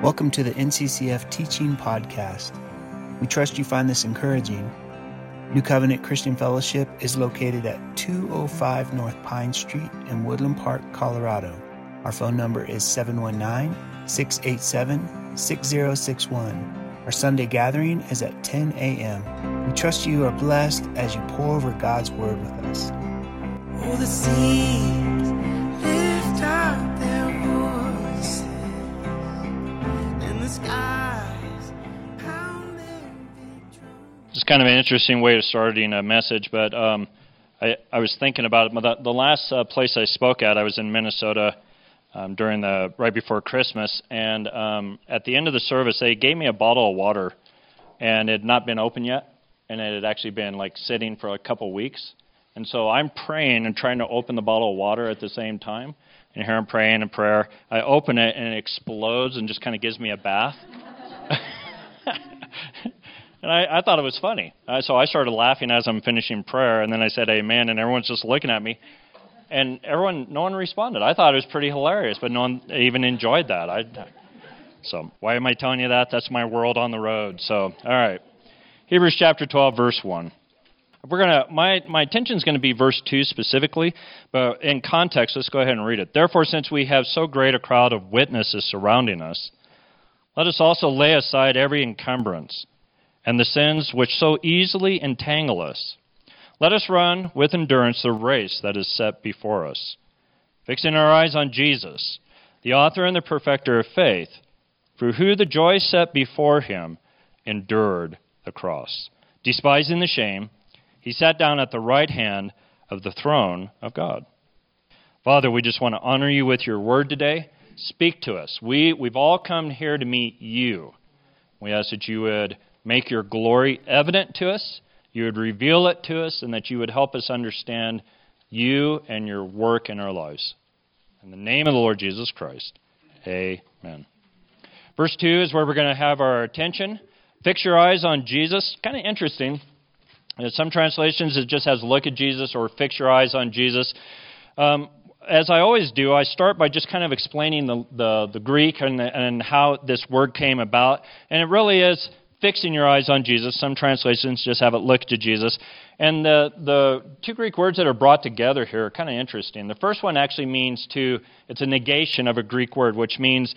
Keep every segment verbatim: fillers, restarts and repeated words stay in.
Welcome to the N C C F Teaching Podcast. We trust you find this encouraging. New Covenant Christian Fellowship is located at two oh five North Pine Street in Woodland Park, Colorado. Our phone number is seven one nine, six eight seven, six zero six one. Our Sunday gathering is at ten a.m. We trust you are blessed as you pour over God's Word with us. Oh, the seas lift up their voices, and the skies pound their big drums. It's kind of an interesting way of starting a message, but um, I, I was thinking about it. The, the last uh, place I spoke at, I was in Minnesota um, during the right before Christmas, and um, at the end of the service, they gave me a bottle of water, and it had not been opened yet, and it had actually been like sitting for a couple weeks. And so I'm praying and trying to open the bottle of water at the same time. And here I'm praying and prayer. I open it and it explodes and just kind of gives me a bath. and I, I thought it was funny. Uh, so I started laughing as I'm finishing prayer. And then I said, amen. And everyone's just looking at me. And everyone, no one responded. I thought it was pretty hilarious, but no one even enjoyed that. I, so why am I telling you that? That's my world on the road. So, all right. Hebrews chapter twelve, verse one. We're gonna. My my attention is going to be verse two specifically, but in context, let's go ahead and read it. Therefore, since we have so great a crowd of witnesses surrounding us, let us also lay aside every encumbrance and the sins which so easily entangle us. Let us run with endurance the race that is set before us, fixing our eyes on Jesus, the author and the perfecter of faith, for who the joy set before him endured the cross, despising the shame. He sat down at the right hand of the throne of God. Father, we just want to honor you with your word today. Speak to us. We, we've all come here to meet you. We ask that you would make your glory evident to us, you would reveal it to us, and that you would help us understand you and your work in our lives. In the name of the Lord Jesus Christ, amen. Verse two is where we're going to have our attention. Fix your eyes on Jesus. Kind of interesting. In some translations, it just has look at Jesus or fix your eyes on Jesus. Um, as I always do, I start by just kind of explaining the, the, the Greek and, the, and how this word came about. And it really is fixing your eyes on Jesus. Some translations just have it look to Jesus. And the, the two Greek words that are brought together here are kind of interesting. The first one actually means to, it's a negation of a Greek word, which means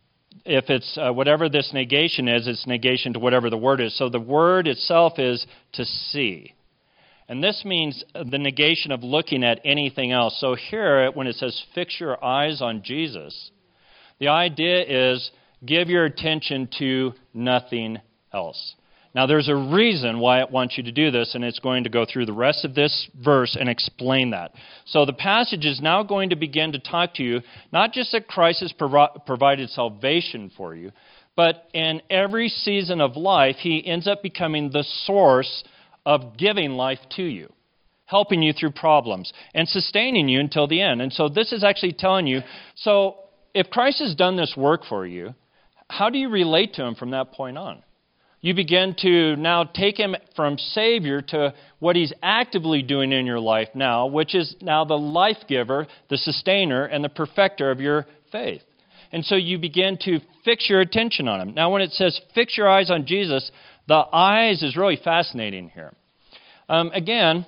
if it's uh, whatever this negation is, it's negation to whatever the word is. So the word itself is to see. And this means the negation of looking at anything else. So here, when it says fix your eyes on Jesus, the idea is give your attention to nothing else. Now, there's a reason why it wants you to do this, and it's going to go through the rest of this verse and explain that. So the passage is now going to begin to talk to you, not just that Christ has provi- provided salvation for you, but in every season of life, he ends up becoming the source of giving life to you, helping you through problems, and sustaining you until the end. And so this is actually telling you, so if Christ has done this work for you, how do you relate to him from that point on? You begin to now take him from Savior to what he's actively doing in your life now, which is now the life giver, the sustainer, and the perfecter of your faith. And so you begin to fix your attention on him. Now, when it says fix your eyes on Jesus, the eyes is really fascinating here. Um, again,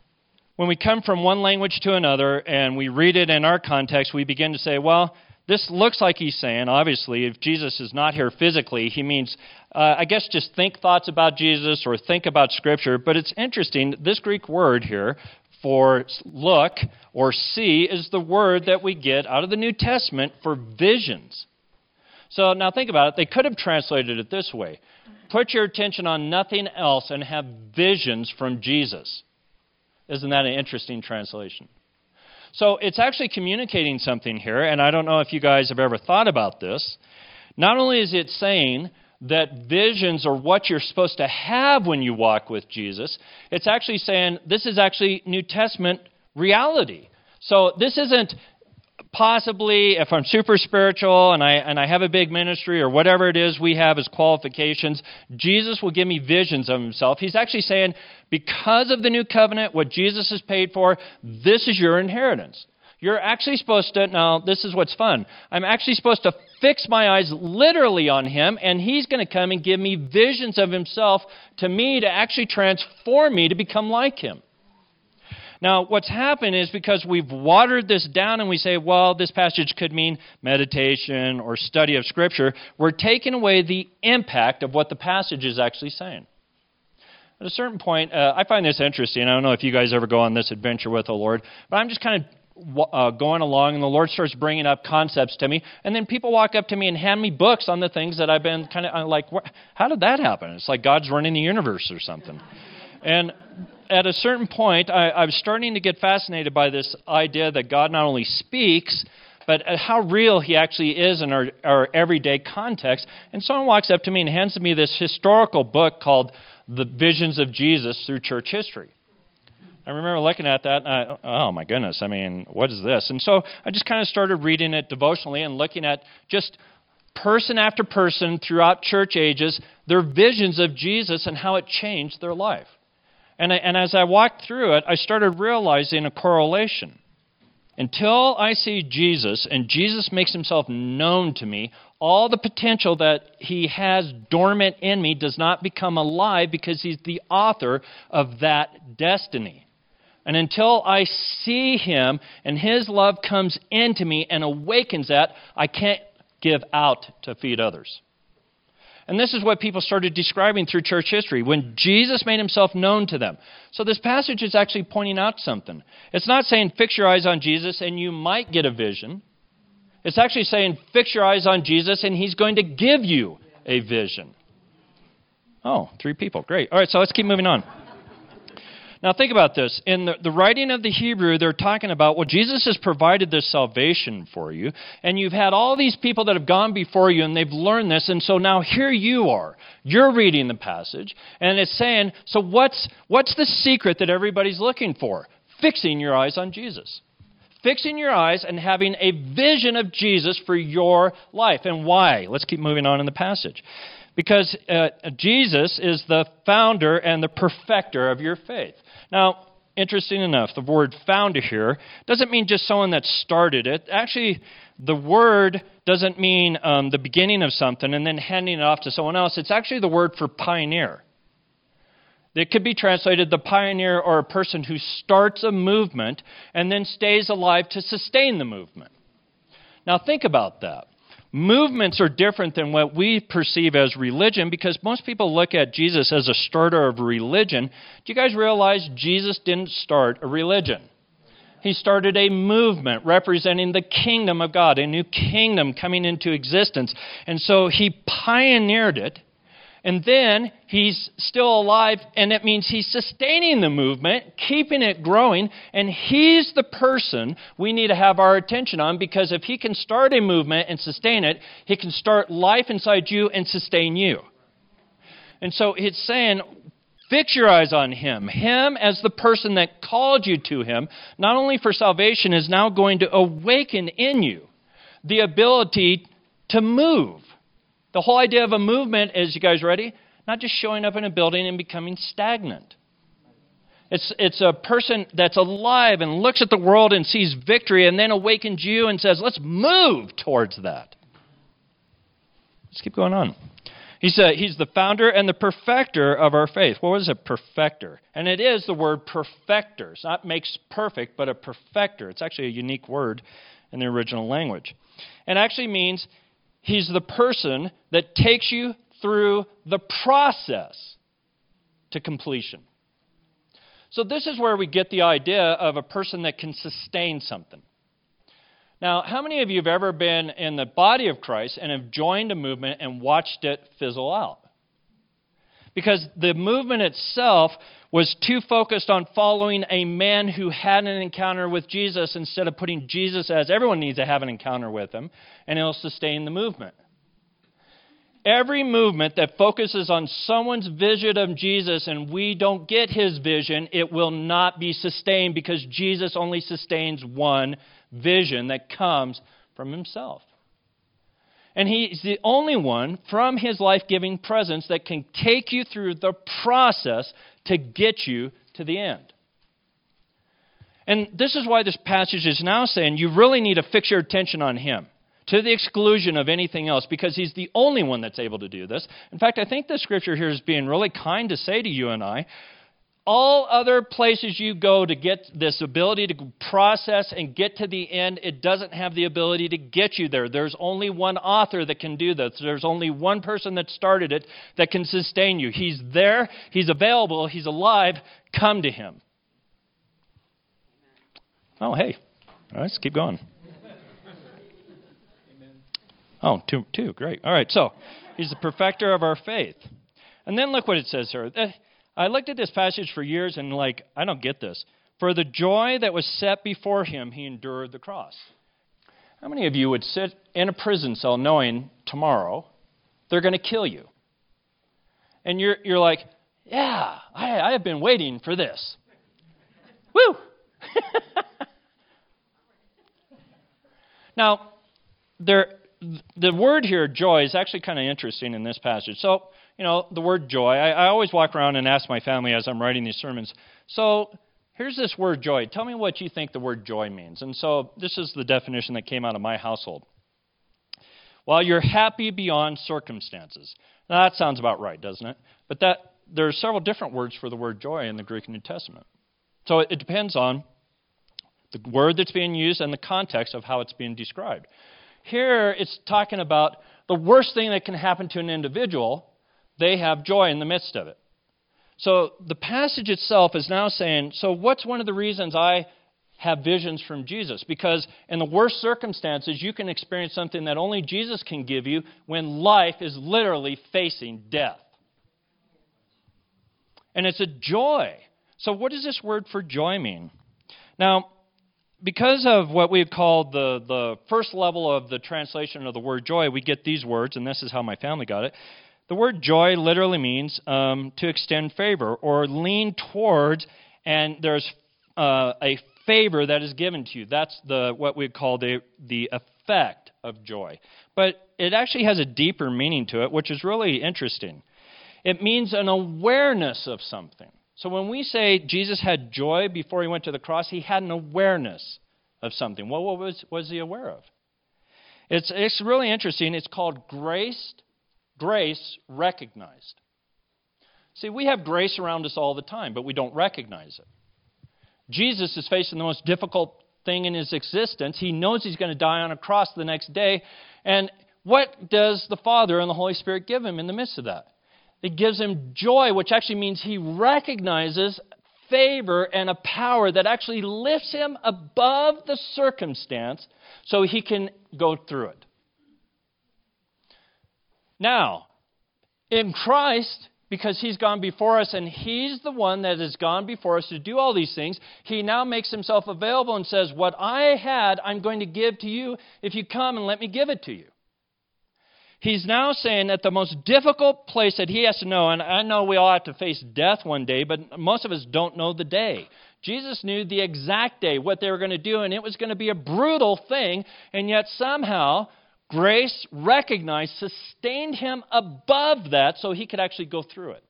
when we come from one language to another and we read it in our context, we begin to say, well, this looks like he's saying, obviously, if Jesus is not here physically, he means, uh, I guess, just think thoughts about Jesus or think about Scripture. But it's interesting, this Greek word here for look or see is the word that we get out of the New Testament for visions. So now think about it. They could have translated it this way. Put your attention on nothing else and have visions from Jesus. Isn't that an interesting translation? So it's actually communicating something here, and I don't know if you guys have ever thought about this. Not only is it saying that visions are what you're supposed to have when you walk with Jesus, it's actually saying this is actually New Testament reality. So this isn't possibly, if I'm super spiritual and I and I have a big ministry or whatever it is we have as qualifications, Jesus will give me visions of himself. He's actually saying, because of the new covenant, what Jesus has paid for, this is your inheritance. You're actually supposed to, now this is what's fun, I'm actually supposed to fix my eyes literally on him, and he's going to come and give me visions of himself to me to actually transform me to become like him. Now, what's happened is because we've watered this down and we say, well, this passage could mean meditation or study of Scripture, we're taking away the impact of what the passage is actually saying. At a certain point, uh, I find this interesting. I don't know if you guys ever go on this adventure with the Lord, but I'm just kind of uh, going along, and the Lord starts bringing up concepts to me, and then people walk up to me and hand me books on the things that I've been kind of like, how did that happen? It's like God's running the universe or something. And at a certain point, I, I was starting to get fascinated by this idea that God not only speaks, but how real he actually is in our, our everyday context. And someone walks up to me and hands me this historical book called The Visions of Jesus Through Church History. I remember looking at that, and I, oh my goodness, I mean, what is this? And so I just kind of started reading it devotionally and looking at just person after person throughout church ages, their visions of Jesus and how it changed their life. And, I, and as I walked through it, I started realizing a correlation. Until I see Jesus and Jesus makes himself known to me, all the potential that he has dormant in me does not become alive because he's the author of that destiny. And until I see him and his love comes into me and awakens that, I can't give out to feed others. And this is what people started describing through church history, when Jesus made himself known to them. So this passage is actually pointing out something. It's not saying fix your eyes on Jesus and you might get a vision. It's actually saying fix your eyes on Jesus and he's going to give you a vision. Oh, three people. Great. All right, so let's keep moving on. Now think about this. In the, the writing of the Hebrew, they're talking about, well, Jesus has provided this salvation for you, and you've had all these people that have gone before you, and they've learned this, and so now here you are. You're reading the passage, and it's saying, so what's what's the secret that everybody's looking for? Fixing your eyes on Jesus. Fixing your eyes and having a vision of Jesus for your life. And why? Let's keep moving on in the passage. Because uh, Jesus is the founder and the perfecter of your faith. Now, interesting enough, the word founder here doesn't mean just someone that started it. Actually, the word doesn't mean um, the beginning of something and then handing it off to someone else. It's actually the word for pioneer. It could be translated the pioneer, or a person who starts a movement and then stays alive to sustain the movement. Now, think about that. Movements are different than what we perceive as religion, because most people look at Jesus as a starter of religion. Do you guys realize Jesus didn't start a religion? He started a movement representing the kingdom of God, a new kingdom coming into existence. And so he pioneered it, and then he's still alive, and it means he's sustaining the movement, keeping it growing, and he's the person we need to have our attention on, because if he can start a movement and sustain it, he can start life inside you and sustain you. And so it's saying, fix your eyes on him. Him as the person that called you to him, not only for salvation, is now going to awaken in you the ability to move. The whole idea of a movement is, you guys ready? Not just showing up in a building and becoming stagnant. It's, it's a person that's alive and looks at the world and sees victory and then awakens you and says, let's move towards that. Let's keep going on. He's, a, he's the founder and the perfecter of our faith. What is a perfecter? And it is the word perfecter. It's not makes perfect, but a perfecter. It's actually a unique word in the original language. And actually means he's the person that takes you through the process to completion. So this is where we get the idea of a person that can sustain something. Now, how many of you have ever been in the body of Christ and have joined a movement and watched it fizzle out? Because the movement itself was too focused on following a man who had an encounter with Jesus instead of putting Jesus as everyone needs to have an encounter with him, and it'll sustain the movement. Every movement that focuses on someone's vision of Jesus and we don't get his vision, it will not be sustained, because Jesus only sustains one vision that comes from himself. And he's the only one from his life-giving presence that can take you through the process to get you to the end. And this is why this passage is now saying you really need to fix your attention on him to the exclusion of anything else, because he's the only one that's able to do this. In fact, I think the scripture here is being really kind to say to you and I, all other places you go to get this ability to process and get to the end, it doesn't have the ability to get you there. There's only one author that can do this. There's only one person that started it that can sustain you. He's there. He's available. He's alive. Come to him. Oh, hey. All right, let's keep going. Oh, two, two, great. All right, so he's the perfecter of our faith. And then look what it says here. I looked at this passage for years and like, I don't get this. For the joy that was set before him, he endured the cross. How many of you would sit in a prison cell knowing tomorrow they're going to kill you? And you're you're like, yeah, I, I have been waiting for this. Woo! Now, there... the word here, joy, is actually kind of interesting in this passage. So, you know, the word joy, I, I always walk around and ask my family as I'm writing these sermons, so here's this word joy. Tell me what you think the word joy means. And so this is the definition that came out of my household. Well, you're happy beyond circumstances. Now, that sounds about right, doesn't it? But that there are several different words for the word joy in the Greek New Testament. So it, it depends on the word that's being used and the context of how it's being described. Here, it's talking about the worst thing that can happen to an individual, they have joy in the midst of it. So the passage itself is now saying, so what's one of the reasons I have visions from Jesus? Because in the worst circumstances, you can experience something that only Jesus can give you when life is literally facing death. And it's a joy. So what does this word for joy mean? Now, because of what we've called the, the first level of the translation of the word joy, we get these words, and this is how my family got it. The word joy literally means um, to extend favor or lean towards, and there's uh, a favor that is given to you. That's the what we call the, the effect of joy. But it actually has a deeper meaning to it, which is really interesting. It means an awareness of something. So when we say Jesus had joy before he went to the cross, he had an awareness of something. Well, what was, was he aware of? It's, it's really interesting. It's called grace, grace recognized. See, we have grace around us all the time, but we don't recognize it. Jesus is facing the most difficult thing in his existence. He knows he's going to die on a cross the next day. And what does the Father and the Holy Spirit give him in the midst of that? It gives him joy, which actually means he recognizes favor and a power that actually lifts him above the circumstance so he can go through it. Now, in Christ, because he's gone before us and he's the one that has gone before us to do all these things, he now makes himself available and says, what I had, I'm going to give to you if you come and let me give it to you. He's now saying that the most difficult place that he has to know, and I know we all have to face death one day, but most of us don't know the day. Jesus knew the exact day, what they were going to do, and it was going to be a brutal thing, and yet somehow grace recognized, sustained him above that so he could actually go through it.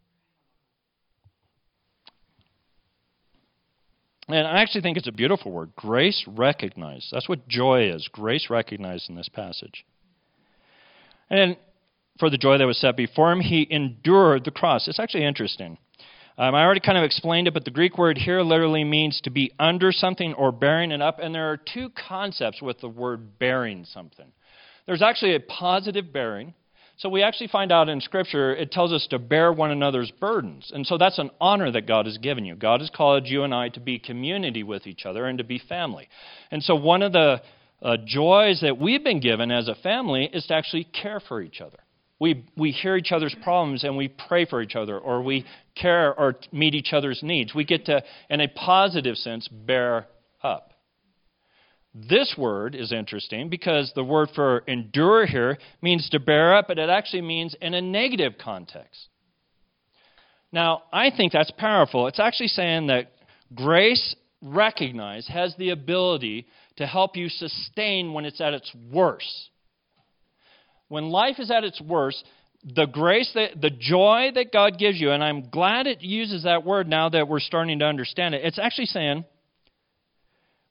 And I actually think it's a beautiful word, grace recognized. That's what joy is, grace recognized in this passage. And for the joy that was set before him, he endured the cross. It's actually interesting. Um, I already kind of explained it, but the Greek word here literally means to be under something or bearing it up. And there are two concepts with the word bearing something. There's actually a positive bearing. So we actually find out in Scripture, it tells us to bear one another's burdens. And so that's an honor that God has given you. God has called you and I to be community with each other and to be family. And so one of the Uh, joys that we've been given as a family is to actually care for each other. We we hear each other's problems and we pray for each other, or we care or meet each other's needs. We get to, in a positive sense, bear up. This word is interesting because the word for endure here means to bear up, but it actually means in a negative context. Now, I think that's powerful. It's actually saying that grace recognized has the ability to help you sustain when it's at its worst. When life is at its worst, the grace, that, the joy that God gives you, and I'm glad it uses that word now that we're starting to understand it, it's actually saying,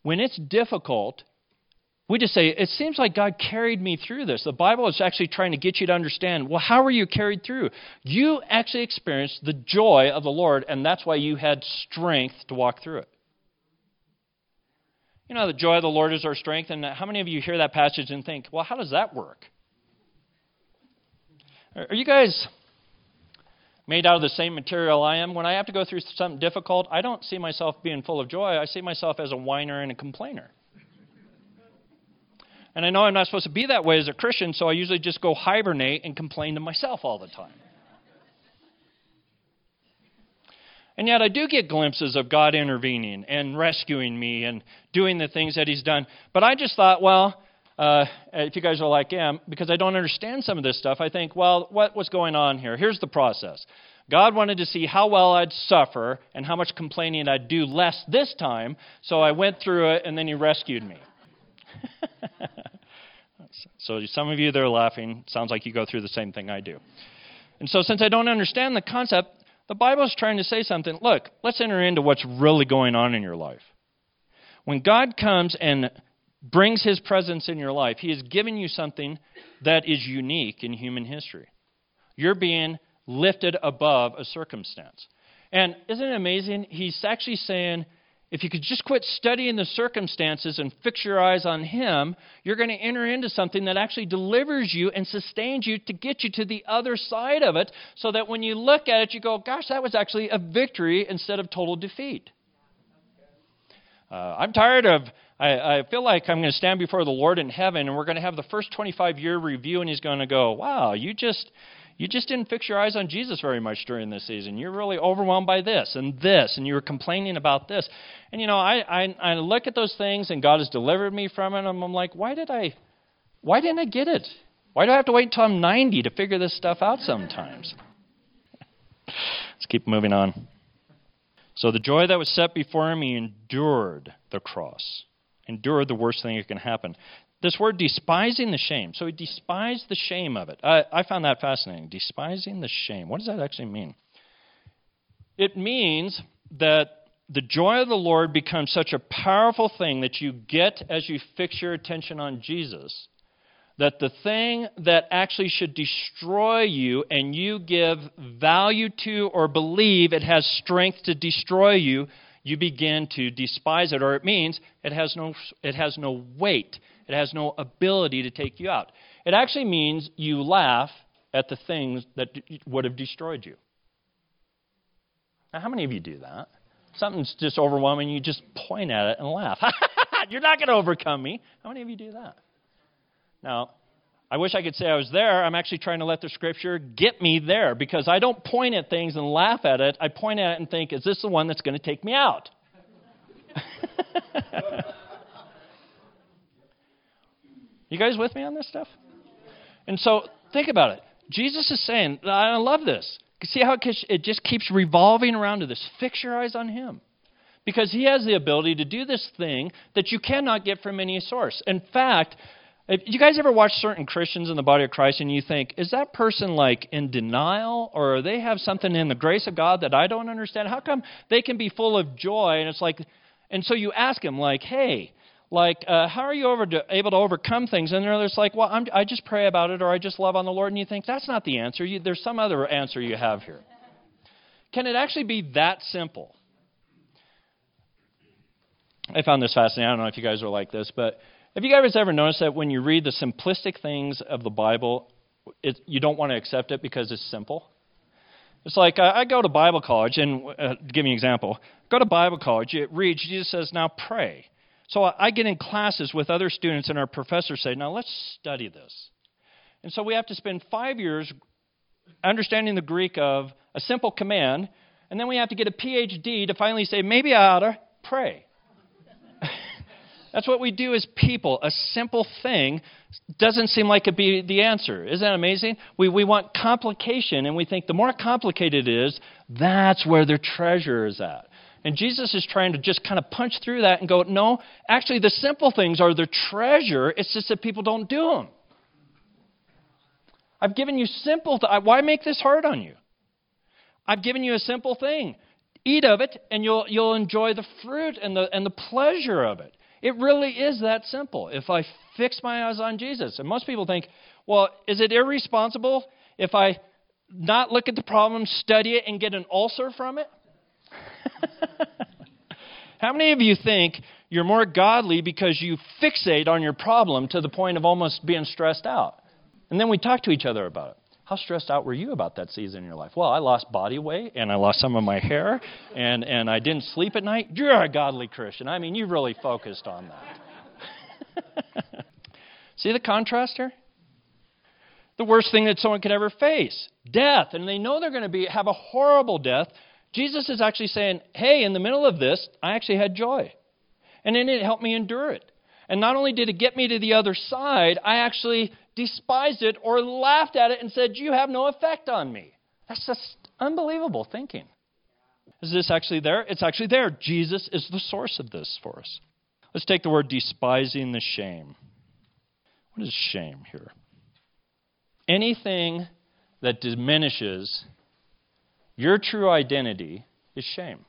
when it's difficult, we just say, it seems like God carried me through this. The Bible is actually trying to get you to understand, well, how were you carried through? You actually experienced the joy of the Lord, and that's why you had strength to walk through it. You know, the joy of the Lord is our strength, and how many of you hear that passage and think, well, how does that work? Are you guys made out of the same material I am? When I have to go through something difficult, I don't see myself being full of joy. I see myself as a whiner and a complainer. And I know I'm not supposed to be that way as a Christian, so I usually just go hibernate and complain to myself all the time. And yet I do get glimpses of God intervening and rescuing me and doing the things that He's done. But I just thought, well, uh, if you guys are like, yeah, because I don't understand some of this stuff, I think, well, what was going on here? Here's the process. God wanted to see how well I'd suffer and how much complaining I'd do less this time, so I went through it, and then He rescued me. So some of you that are laughing, sounds like you go through the same thing I do. And so since I don't understand the concept, the Bible is trying to say something. Look, let's enter into what's really going on in your life. When God comes and brings His presence in your life, He is giving you something that is unique in human history. You're being lifted above a circumstance. And isn't it amazing? He's actually saying, if you could just quit studying the circumstances and fix your eyes on Him, you're going to enter into something that actually delivers you and sustains you to get you to the other side of it, so that when you look at it, you go, gosh, that was actually a victory instead of total defeat. Uh, I'm tired of, I, I feel like I'm going to stand before the Lord in heaven, and we're going to have the first twenty-five year review, and He's going to go, wow, you just... You just didn't fix your eyes on Jesus very much during this season. You're really overwhelmed by this and this, and you were complaining about this. And, you know, I, I, I look at those things, and God has delivered me from it, and I'm like, why did I, why didn't I get it? Why do I have to wait until I'm ninety to figure this stuff out sometimes? Let's keep moving on. So the joy that was set before him, he endured the cross. Endured the worst thing that can happen. This word, despising the shame. So he despised the shame of it. I, I found that fascinating. Despising the shame. What does that actually mean? It means that the joy of the Lord becomes such a powerful thing that you get as you fix your attention on Jesus, that the thing that actually should destroy you and you give value to or believe it has strength to destroy you, you begin to despise it. Or it means it has no, it has no weight. It has no ability to take you out. It actually means you laugh at the things that would have destroyed you. Now, how many of you do that? Something's just overwhelming, you just point at it and laugh. You're not going to overcome me. How many of you do that? Now, I wish I could say I was there. I'm actually trying to let the Scripture get me there, because I don't point at things and laugh at it. I point at it and think, is this the one that's going to take me out? You guys with me on this stuff? And so, think about it. Jesus is saying, I love this. See how it just keeps revolving around to this. Fix your eyes on Him. Because He has the ability to do this thing that you cannot get from any source. In fact, if you guys ever watch certain Christians in the body of Christ and you think, is that person like in denial, or they have something in the grace of God that I don't understand? How come they can be full of joy? And it's like, and so you ask them like, hey, Like, uh, how are you over to, able to overcome things? And they're just like, well, I'm, I just pray about it, or I just love on the Lord. And you think, that's not the answer. You, there's some other answer you have here. Can it actually be that simple? I found this fascinating. I don't know if you guys are like this, but have you guys ever noticed that when you read the simplistic things of the Bible, it, you don't want to accept it because it's simple? It's like, I, I go to Bible college, and uh, to give you an example, go to Bible college, it reads, Jesus says, now pray. So I get in classes with other students, and our professors say, now let's study this. And so we have to spend five years understanding the Greek of a simple command, and then we have to get a P H D to finally say, maybe I ought to pray. That's what we do as people. A simple thing doesn't seem like it'd be the answer. Isn't that amazing? We, we want complication, and we think the more complicated it is, that's where their treasure is at. And Jesus is trying to just kind of punch through that and go, no, actually the simple things are the treasure. It's just that people don't do them. I've given you simple, th- why make this hard on you? I've given you a simple thing. Eat of it, and you'll you'll enjoy the fruit and the and the pleasure of it. It really is that simple. If I fix my eyes on Jesus. And most people think, well, is it irresponsible if I not look at the problem, study it, and get an ulcer from it? How many of you think you're more godly because you fixate on your problem to the point of almost being stressed out? And then we talk to each other about it. How stressed out were you about that season in your life? Well, I lost body weight, and I lost some of my hair, and, and I didn't sleep at night. You're a godly Christian. I mean, you really focused on that. See the contrast here? The worst thing that someone could ever face, death. And they know they're going to be have a horrible death. Jesus is actually saying, hey, in the middle of this, I actually had joy. And then it helped me endure it. And not only did it get me to the other side, I actually despised it or laughed at it and said, you have no effect on me. That's just unbelievable thinking. Is this actually there? It's actually there. Jesus is the source of this for us. Let's take the word despising the shame. What is shame here? Anything that diminishes your true identity is shame.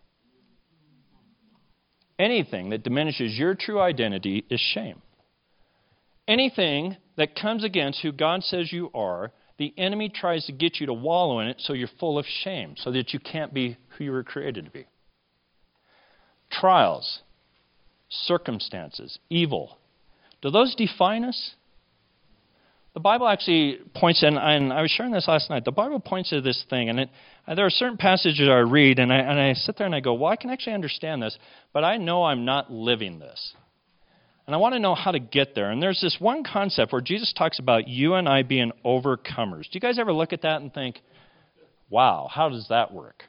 Anything that diminishes your true identity is shame. Anything that comes against who God says you are, the enemy tries to get you to wallow in it so you're full of shame, so that you can't be who you were created to be. Trials, circumstances, evil, do those define us? The Bible actually points in, and I was sharing this last night, the Bible points to this thing, and it, there are certain passages I read, and I, and I sit there and I go, well, I can actually understand this, but I know I'm not living this. And I want to know how to get there. And there's this one concept where Jesus talks about you and I being overcomers. Do you guys ever look at that and think, wow, how does that work?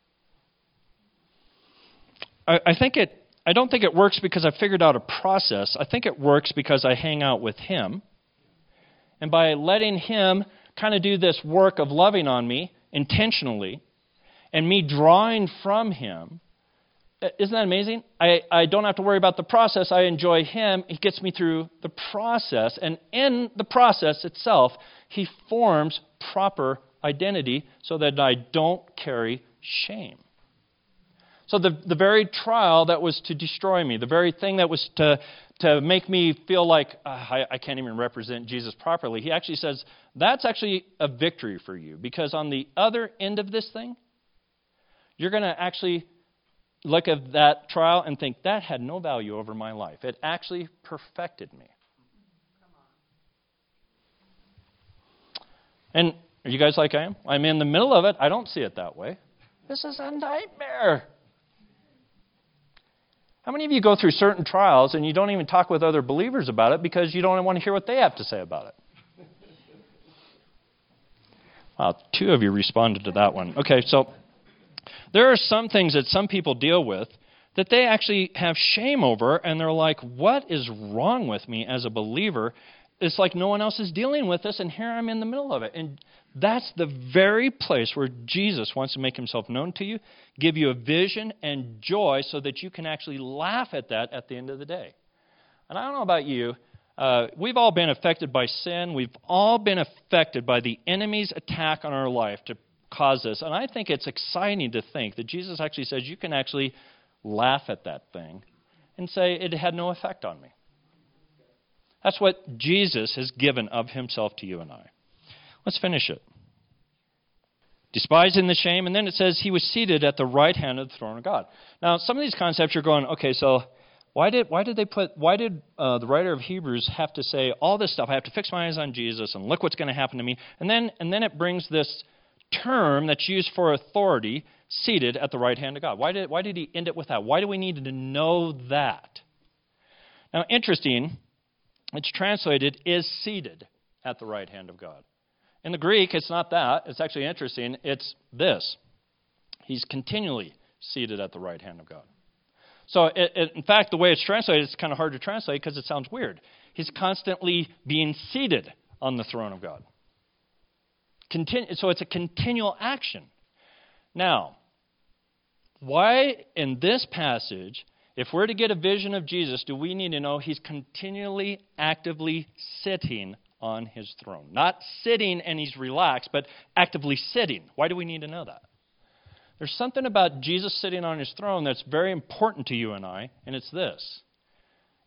I, I think it. I don't think it works because I figured out a process. I think it works because I hang out with Him. And by letting Him kind of do this work of loving on me intentionally, and me drawing from Him, isn't that amazing? I, I don't have to worry about the process. I enjoy Him. He gets me through the process. And in the process itself, He forms proper identity so that I don't carry shame. So the, the very trial that was to destroy me, the very thing that was to, to make me feel like uh, I, I can't even represent Jesus properly, He actually says, that's actually a victory for you. Because on the other end of this thing, you're going to actually look at that trial and think, that had no value over my life. It actually perfected me. And are you guys like I am? I'm in the middle of it. I don't see it that way. This is a nightmare. How many of you go through certain trials and you don't even talk with other believers about it because you don't want to hear what they have to say about it? Wow, two of you responded to that one. Okay, so there are some things that some people deal with that they actually have shame over, and they're like, what is wrong with me as a believer? It's like no one else is dealing with this, and here I'm in the middle of it. And that's the very place where Jesus wants to make Himself known to you, give you a vision and joy so that you can actually laugh at that at the end of the day. And I don't know about you, uh, we've all been affected by sin. We've all been affected by the enemy's attack on our life to cause this. And I think it's exciting to think that Jesus actually says you can actually laugh at that thing and say it had no effect on me. That's what Jesus has given of Himself to you and I. Let's finish it. Despising the shame, and then it says He was seated at the right hand of the throne of God. Now, some of these concepts you're going, okay, so why did why did they put why did uh, the writer of Hebrews have to say all this stuff? I have to fix my eyes on Jesus, and look what's going to happen to me. And then and then it brings this term that's used for authority, seated at the right hand of God. Why did why did He end it with that? Why do we need to know that? Now, interesting. It's translated, is seated at the right hand of God. In the Greek, it's not that. It's actually interesting. It's this. He's continually seated at the right hand of God. So, it, it, in fact, the way it's translated, it's kind of hard to translate because it sounds weird. He's constantly being seated on the throne of God. Continu- so it's a continual action. Now, why in this passage, if we're to get a vision of Jesus, do we need to know He's continually, actively sitting on His throne? Not sitting and He's relaxed, but actively sitting. Why do we need to know that? There's something about Jesus sitting on His throne that's very important to you and I, and it's this.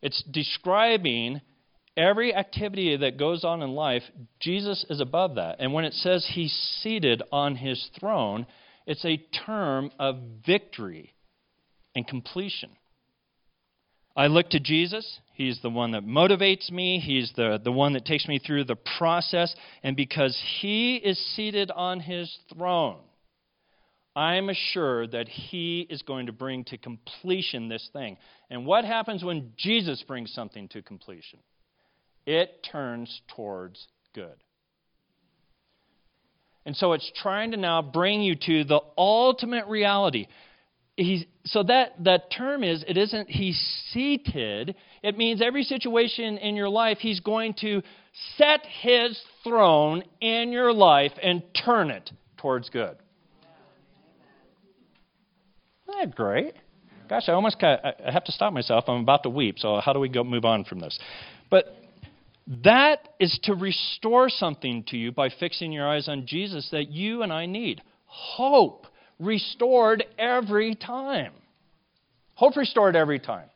It's describing every activity that goes on in life. Jesus is above that. And when it says he's seated on his throne, it's a term of victory and completion. I look to Jesus. He's the one that motivates me. He's the, the one that takes me through the process. And because he is seated on his throne, I'm assured that he is going to bring to completion this thing. And what happens when Jesus brings something to completion? It turns towards good. And so it's trying to now bring you to the ultimate reality. He's, so that, that term is, it isn't he's seated. It means every situation in your life, he's going to set his throne in your life and turn it towards good. Isn't that great? Gosh, I almost got, I have to stop myself. I'm about to weep. So how do we go move on from this? But that is to restore something to you by fixing your eyes on Jesus that you and I need. Hope restored every time. Hope restored every time.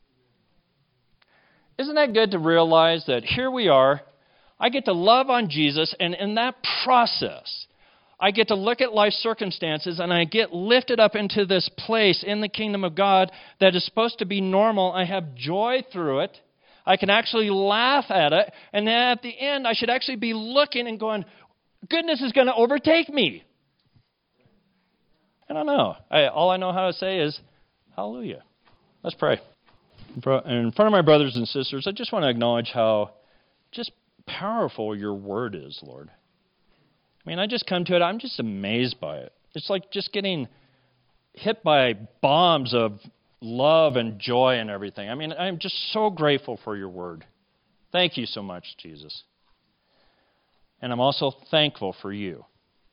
Isn't that good to realize that here we are, I get to love on Jesus, and in that process, I get to look at life circumstances and I get lifted up into this place in the kingdom of God that is supposed to be normal. I have joy through it. I can actually laugh at it. And then at the end, I should actually be looking and going, goodness is going to overtake me. I don't know. I, all I know how to say is, hallelujah. Let's pray. In front of my brothers and sisters, I just want to acknowledge how just powerful your word is, Lord. I mean, I just come to it, I'm just amazed by it. It's like just getting hit by bombs of love and joy and everything. I mean, I'm just so grateful for your word. Thank you so much, Jesus. And I'm also thankful for you.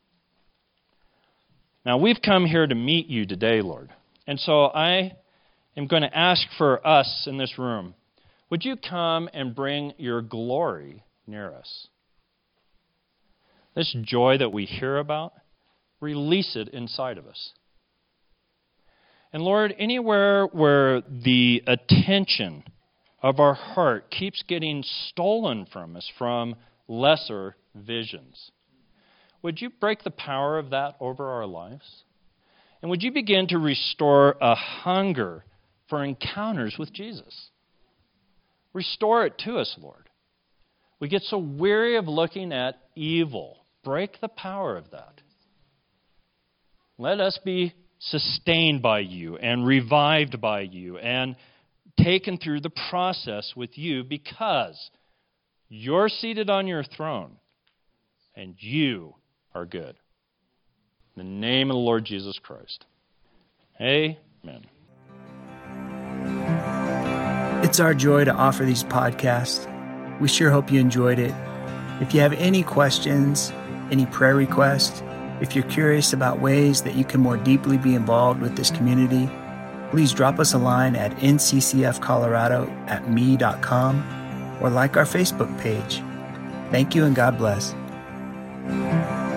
Now, we've come here to meet you today, Lord. And so I am going to ask for us in this room, would you come and bring your glory near us? This joy that we hear about, release it inside of us. And Lord, anywhere where the attention of our heart keeps getting stolen from us from lesser visions, would you break the power of that over our lives? And would you begin to restore a hunger for encounters with Jesus? Restore it to us, Lord. We get so weary of looking at evil. Break the power of that. Let us be sustained by you and revived by you and taken through the process with you because you're seated on your throne and you are good. In the name of the Lord Jesus Christ. Amen. It's our joy to offer these podcasts. We sure hope you enjoyed it. If you have any questions, any prayer requests, if you're curious about ways that you can more deeply be involved with this community, please drop us a line at n c c f colorado at me dot com or like our Facebook page. Thank you and God bless.